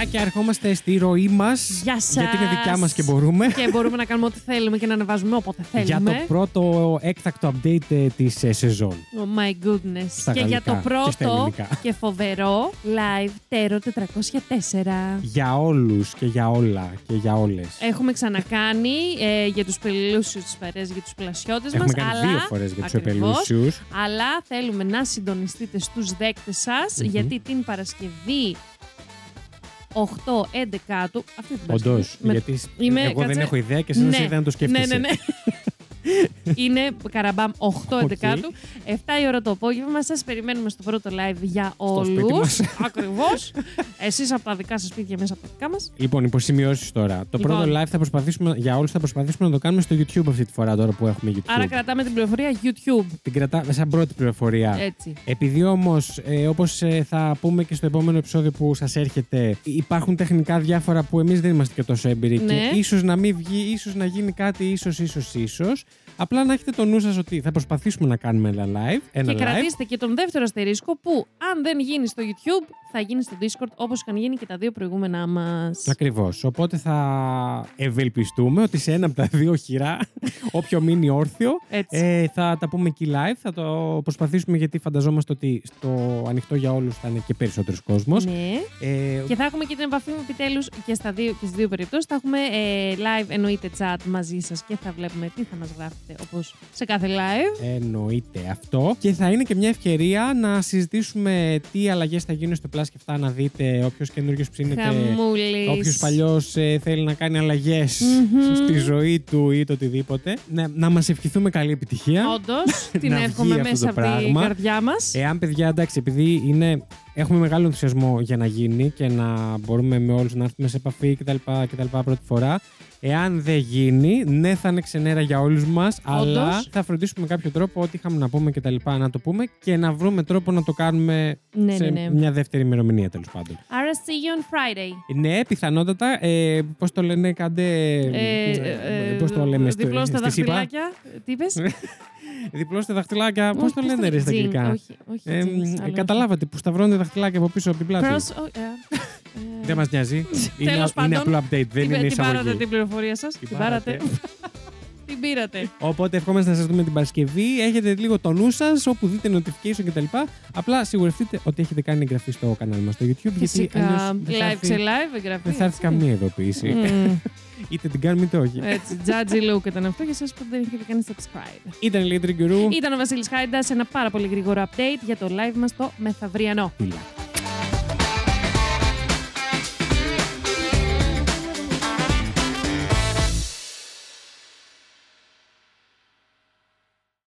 και ερχόμαστε στη ροή μας. Γεια σας. Γιατί είναι δικιά μας και μπορούμε. Και μπορούμε να κάνουμε ό,τι θέλουμε και να ανεβάζουμε όποτε θέλουμε. Για το πρώτο έκτακτο update της σεζόν. Oh my goodness. Στα και γαλλικά για το και στα πρώτο ελληνικά. και φοβερό live Terror 404. Για όλους και για όλα και για όλες. Έχουμε ξανακάνει για τους πελούσιους της παρέας, για τους πλασιώτες μας. Έχουμε κάνει 2 φορές για τους επελούσιους. Αλλά θέλουμε να συντονιστείτε στους δέκτες σας, γιατί την Παρασκευή 8-11 του. Αυτή την Παρασκευή. Όντως, γιατί εγώ δεν έχω ιδέα και εσείς ναι, δεν το σκέφτεσαι. Ναι. Είναι καραμπάμ 8-11 του. 7 η ώρα το απόγευμα. Σας περιμένουμε στο πρώτο live για όλους. Ακριβώς. Εσείς από τα δικά σας σπίτια, μέσα από τα δικά μας. Λοιπόν, υποσημειώσεις τώρα. Το πρώτο live θα προσπαθήσουμε, για όλους θα προσπαθήσουμε να το κάνουμε στο YouTube αυτή τη φορά, τώρα που έχουμε YouTube. Άρα κρατάμε την πληροφορία YouTube. Την κρατάμε σαν πρώτη πληροφορία. Έτσι. Επειδή όμως, όπως θα πούμε και στο επόμενο επεισόδιο που σας έρχεται, υπάρχουν τεχνικά διάφορα που εμείς δεν είμαστε και τόσο έμπειροι. Ναι. Και ίσως να μην βγει, ίσως να γίνει κάτι, ίσως. Απλά να έχετε το νου σας ότι θα προσπαθήσουμε να κάνουμε ένα live. Και κρατήστε και τον δεύτερο αστερίσκο που, αν δεν γίνει στο YouTube, θα γίνει στο Discord, όπως είχαν γίνει και τα 2 προηγούμενά μας. Ακριβώς. Οπότε θα ευελπιστούμε ότι σε ένα από τα 2 χειρά, όποιο μείνει όρθιο, θα τα πούμε εκεί live. Θα το προσπαθήσουμε, γιατί φανταζόμαστε ότι στο ανοιχτό για όλους θα είναι και περισσότερος κόσμος. Ναι. Και θα έχουμε και την επαφή μου επιτέλους και στις 2 περιπτώσεις. Θα έχουμε live, εννοείται, chat μαζί σας και θα βλέπουμε τι θα μας γράφετε, όπως σε κάθε live. Εννοείται αυτό. Και θα είναι και μια ευκαιρία να συζητήσουμε τι αλλαγές θα γίνουν στο Plus και αυτά, να δείτε όποιος καινούριος ψήνεται, όποιος παλιός θέλει να κάνει αλλαγές στη ζωή του ή το οτιδήποτε. Να μας ευχηθούμε καλή επιτυχία. Όντως, την εύχομαι μέσα από την καρδιά μας. Εάν, παιδιά, εντάξει, επειδή έχουμε μεγάλο ενθουσιασμό για να γίνει και να μπορούμε με όλους να έρθουμε σε επαφή κτλ. Πρώτη φορά. Εάν δεν γίνει, ναι, θα είναι ξενέρα για όλους μας, αλλά θα φροντίσουμε με κάποιο τρόπο ό,τι είχαμε να πούμε κτλ. Να το πούμε και να βρούμε τρόπο να το κάνουμε σε μια δεύτερη ημερομηνία, τέλος πάντων. Άρα, see you on Friday. Ναι, πιθανότατα. Πώς το λένε, πώς το λέμε διπλό στα δαχτυλάκια. Τι είπες? Διπλό στα δαχτυλάκια. Πώς το λένε, ρε, στα αγγλικά? Όχι. Καταλάβατε που σταυρώνουν δαχτυλάκια από πίσω από την πλάτη. Δεν μας νοιάζει. Είναι απλό update, δεν είναι εισαγωγή. Την πάρατε την πληροφορία σας. Την πάρατε. Την πήρατε. Οπότε ευχόμαστε να σας δούμε την Παρασκευή. Έχετε λίγο το νου σας, όπου δείτε notification κτλ. Απλά σιγουρευτείτε ότι έχετε κάνει εγγραφή στο κανάλι μας στο YouTube. Φυσικά. Live σε live εγγραφή. Δεν θα έρθει καμία ειδοποίηση. Είτε την κάνουμε είτε όχι. Έτσι, judgy look ήταν αυτό για εσάς που δεν έχετε κάνει subscribe. Ήταν η Λίτρη Γκουρού. Ήταν ο Βασίλης Χάιντας σε ένα πάρα πολύ γρήγορο update για το live μας το μεθαυριανό.